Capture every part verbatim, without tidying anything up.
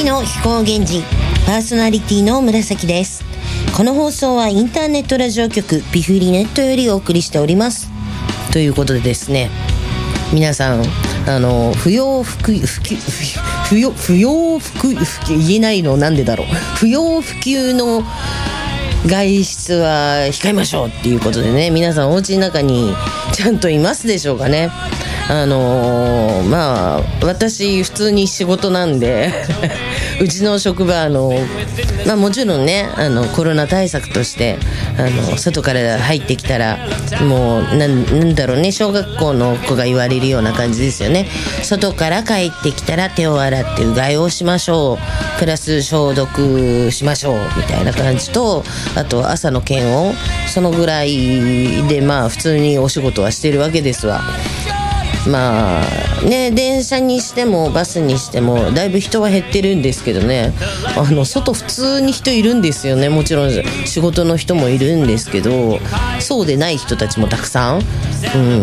紫の飛行源氏、パーソナリティの紫です。この放送はインターネットラジオ局ピフリネットよりお送りしております。ということでですね、皆さんあの不要不急不急不要不要不急言えないのなんでだろう不要不急の外出は控えましょうっていうことでね、皆さんお家の中にちゃんといますでしょうかね。あのー、まあ私普通に仕事なんでうちの職場あの、まあ、もちろんねあのコロナ対策としてあの外から入ってきたらもう な, なんだろうね小学校の子が言われるような感じですよね。外から帰ってきたら手を洗ってうがいをしましょう、プラス消毒しましょうみたいな感じと、あと朝の検温、そのぐらいでまあ普通にお仕事はしてるわけですわ。まあね、電車にしてもバスにしてもだいぶ人は減ってるんですけどね、あの外普通に人いるんですよね。もちろん仕事の人もいるんですけど、そうでない人たちもたくさん、うん、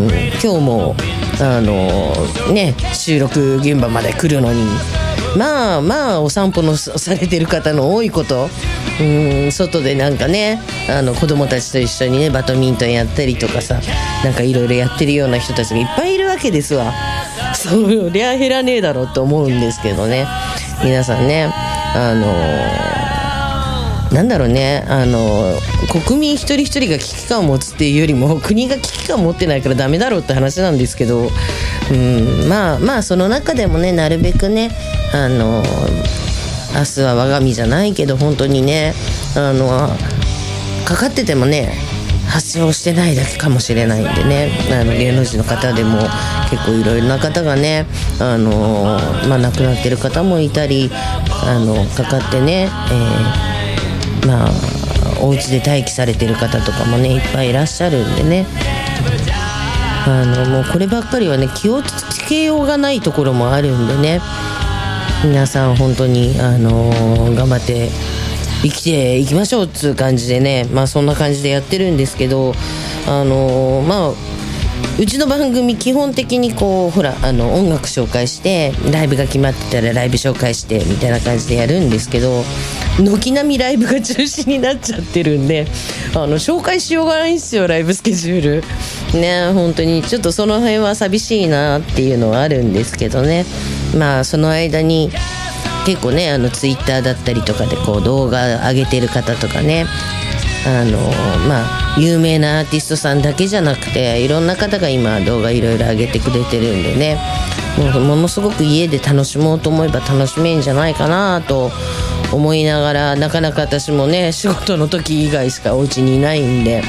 今日もあのね収録現場まで来るのにまあまあお散歩のされてる方の多いこと、うん、外でなんかねあの子供たちと一緒にねバドミントンやったりとかさ、なんかいろいろやってるような人たちがいっぱいいるわけですわ。そりゃ減らねえだろうと思うんですけどね、皆さんねあのー、なんだろうねあのー、国民一人一人が危機感を持つっていうよりも国が危機感を持ってないからダメだろうって話なんですけど、うん、まあまあその中でもねなるべくねあの明日は我が身じゃないけど本当にねあのかかっててもね発症してないだけかもしれないんでね、あの芸能人の方でも結構いろいろな方がねあの、まあ、亡くなってる方もいたりあのかかってね、えー、まあお家で待機されてる方とかもねいっぱいいらっしゃるんでね、あのもうこればっかりはね気をつけようがないところもあるんでね、皆さん本当にあのー、頑張って生きていきましょうっつう感じでね、まあそんな感じでやってるんですけど、あのー、まあうちの番組基本的にこうほらあの音楽紹介してライブが決まってたらライブ紹介してみたいな感じでやるんですけど、軒並みライブが中止になっちゃってるんであの紹介しようがないんですよ、ライブスケジュールね。本当にちょっとその辺は寂しいなっていうのはあるんですけどね、まあその間に結構ねあのツイッターだったりとかでこう動画上げてる方とかね、あのまあ有名なアーティストさんだけじゃなくていろんな方が今動画いろいろ上げてくれてるんでね、もうものすごく家で楽しもうと思えば楽しめんじゃないかなと思いながら、なかなか私もね仕事の時以外しかお家にいないんで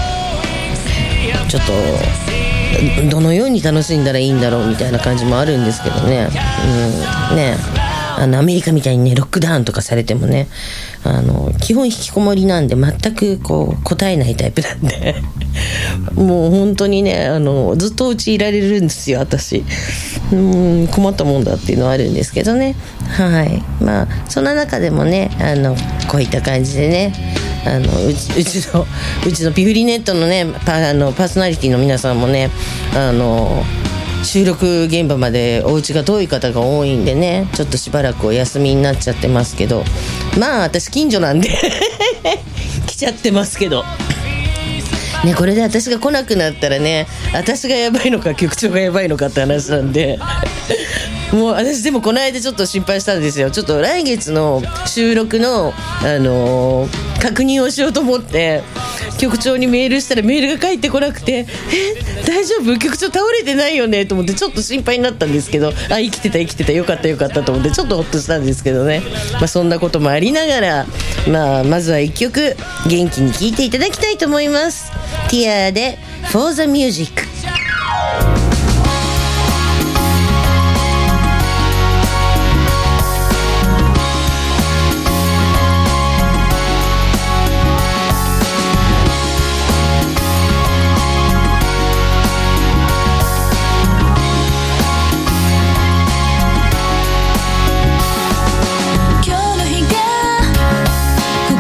ちょっとどのように楽しんだらいいんだろうみたいな感じもあるんですけどね、うん、ねあのアメリカみたいにねロックダウンとかされてもねあの基本引きこもりなんで全くこう答えないタイプなんでもう本当にねあのずっとうちいられるんですよ私。うん困ったもんだっていうのはあるんですけどね、はい、まあそんな中でもねあのこういった感じでねあのうち、うちのうちのピフリネットのね パ, あのパーソナリティの皆さんもねあの収録現場までお家が遠い方が多いんでねちょっとしばらくお休みになっちゃってますけど、まあ私近所なんで来ちゃってますけどね、これで私が来なくなったらね私がやばいのか局長がやばいのかって話なんでもう私でもこの間ちょっと心配したんですよ。ちょっと来月の収録の、あのー、確認をしようと思って局長にメールしたらメールが返ってこなくて、え大丈夫局長倒れてないよねと思ってちょっと心配になったんですけど、あ生きてた生きてたよかったよかったと思ってちょっとホッとしたんですけどね、まあ、そんなこともありながら、まあ、まずは一曲元気に聴いていただきたいと思います。ティアで For the Music。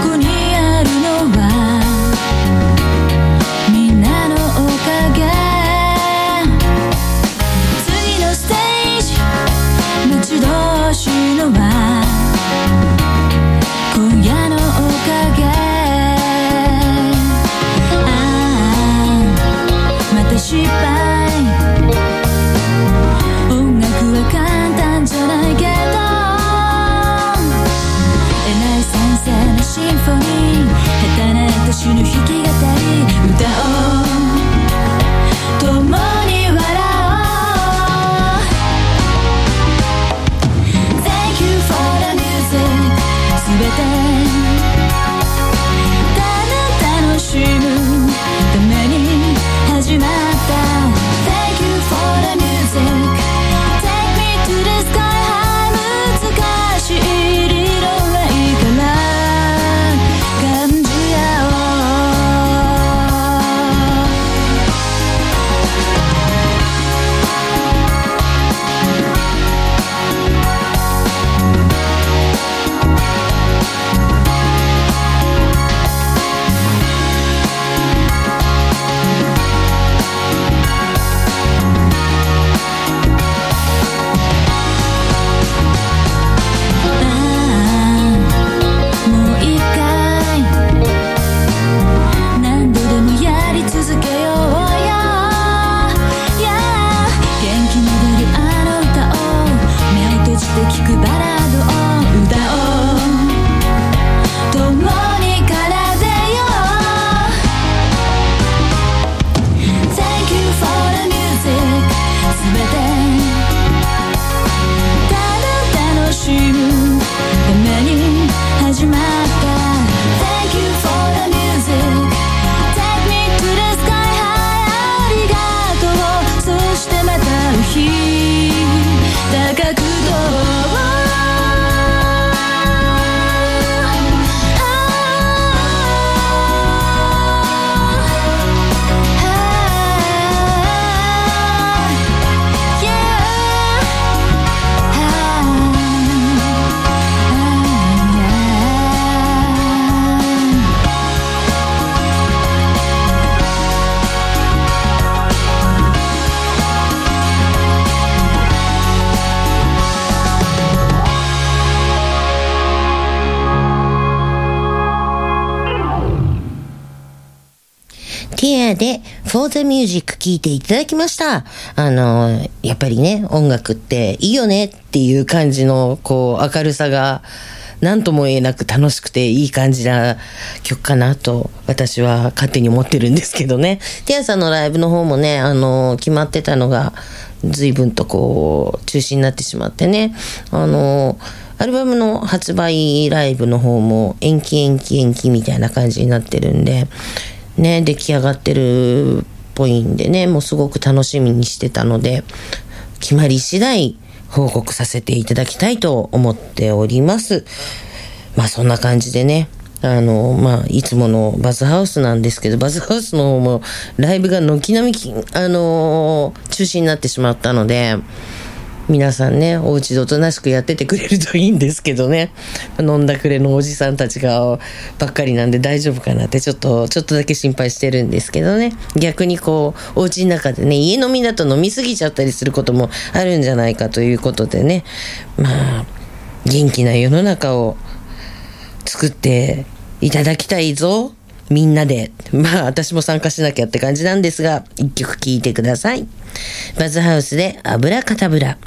みんなのおかげアで For the Music 聴いていただきました。あの、やっぱりね、音楽っていいよねっていう感じの、こう、明るさが、なんとも言えなく楽しくていい感じな曲かなと私は勝手に思ってるんですけどね。ティアさんのライブの方もね、あの、決まってたのが随分とこう、中止になってしまってね。あの、アルバムの発売ライブの方も延期延期延期みたいな感じになってるんで、ね、出来上がってるっぽいんでね、もうすごく楽しみにしてたので、決まり次第報告させていただきたいと思っております。まあそんな感じでね、あの、まあいつものバズハウスなんですけど、バズハウスの方もライブが軒並み、あのー、中止になってしまったので、皆さんね、お家でおとなしくやっててくれるといいんですけどね。飲んだくれのおじさんたちがばっかりなんで大丈夫かなってちょっと、ちょっとだけ心配してるんですけどね。逆にこう、お家の中でね、家飲みだと飲みすぎちゃったりすることもあるんじゃないかということでね。まあ、元気な世の中を作っていただきたいぞ。みんなで。まあ、私も参加しなきゃって感じなんですが、一曲聴いてください。バズハウスでアブラカタブラ。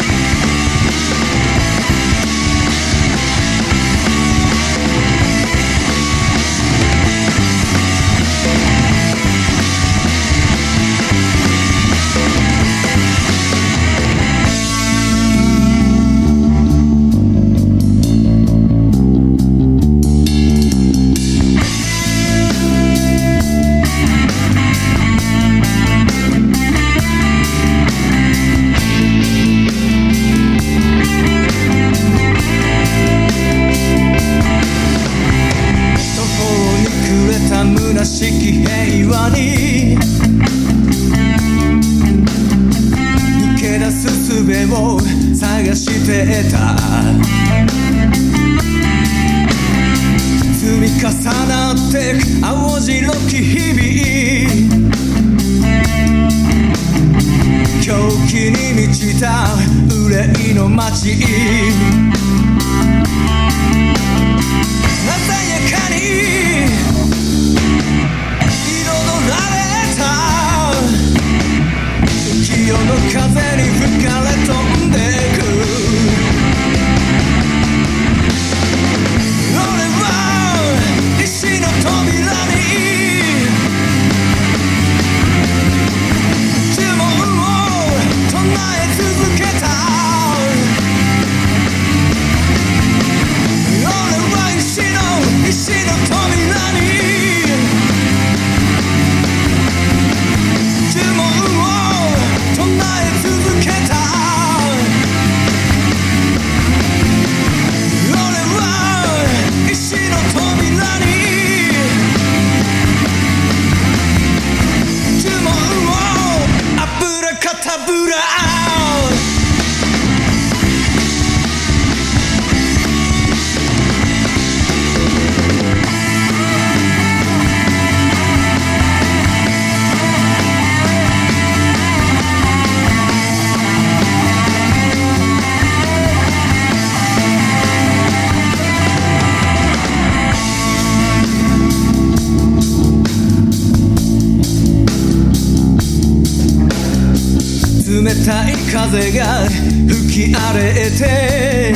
風が吹き荒れて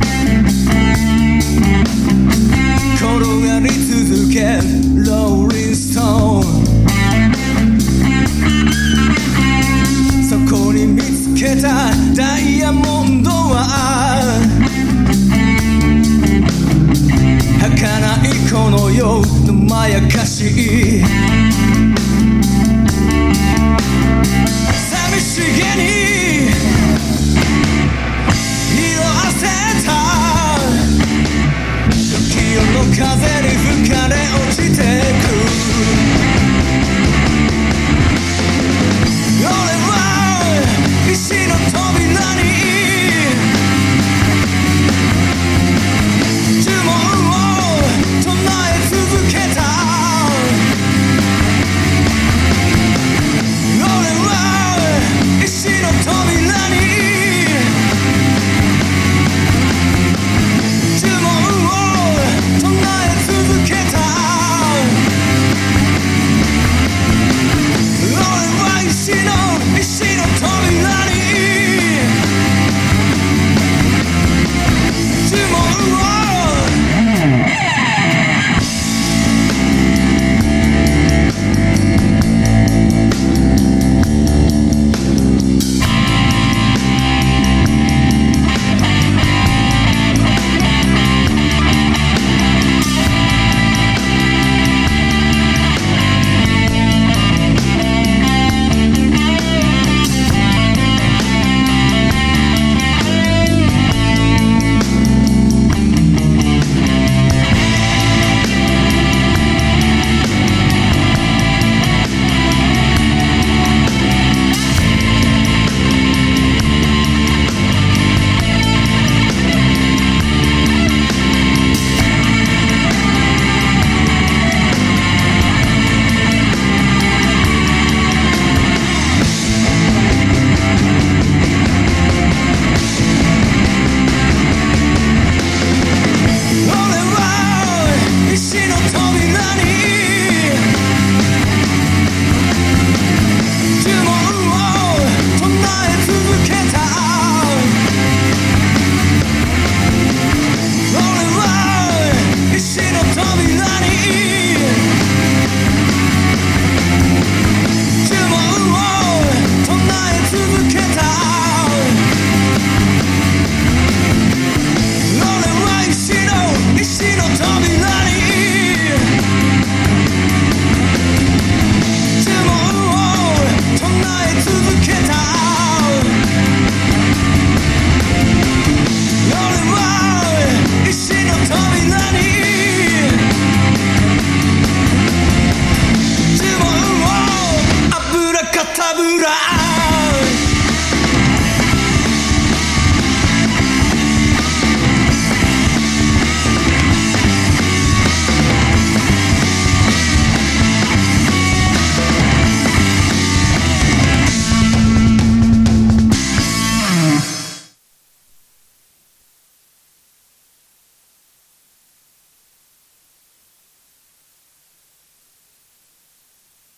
転がり続けるローリングストーン、そこに見つけたダイヤモンドは儚いこの世のまやかしい寂しげに